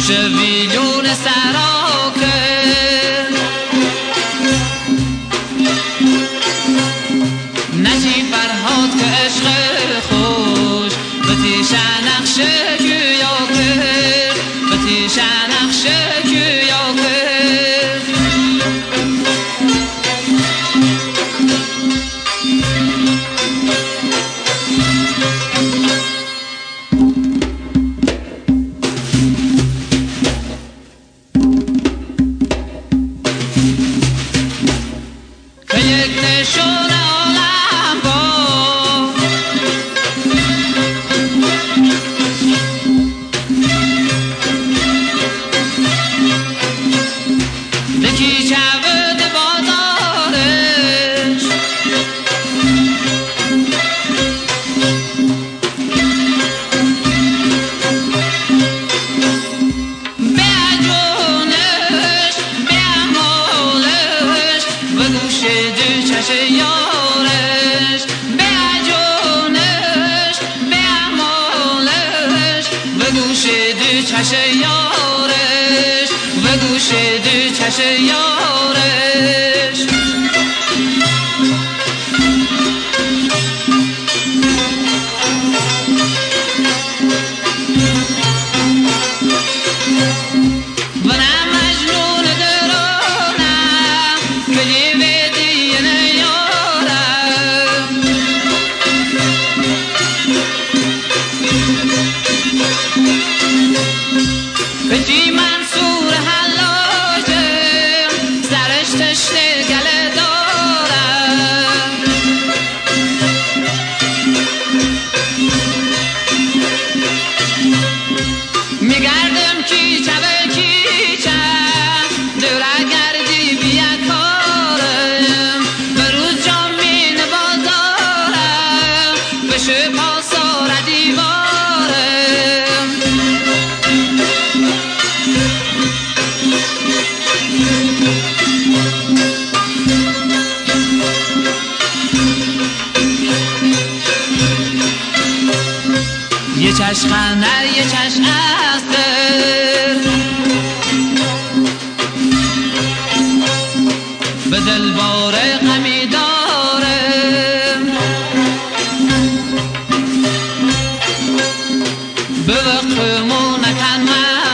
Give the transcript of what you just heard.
ویلون سراکه نجی فرهاد که عشق خوش بتی شنخشه کیا کرد بتی شنخشه کیا کرد یک نشون عالم با بکی چود بازارش به جونش به مالش به گوش دو چش یارش به جونش به مالش به گوش دو چش یارش به گوش دو چش یارش ونم مجنون درونم کلی بدی نیارم کجی منصور حلاجم سرش تشنه گله دارم میگردم کیچه به کیچه دوره گردی بیکارم به روز جامین بازارم بشه پاسار دیوارم یه چشم خندر یه چشم اختر به دلبار غمی دارم به وقت مو نکن من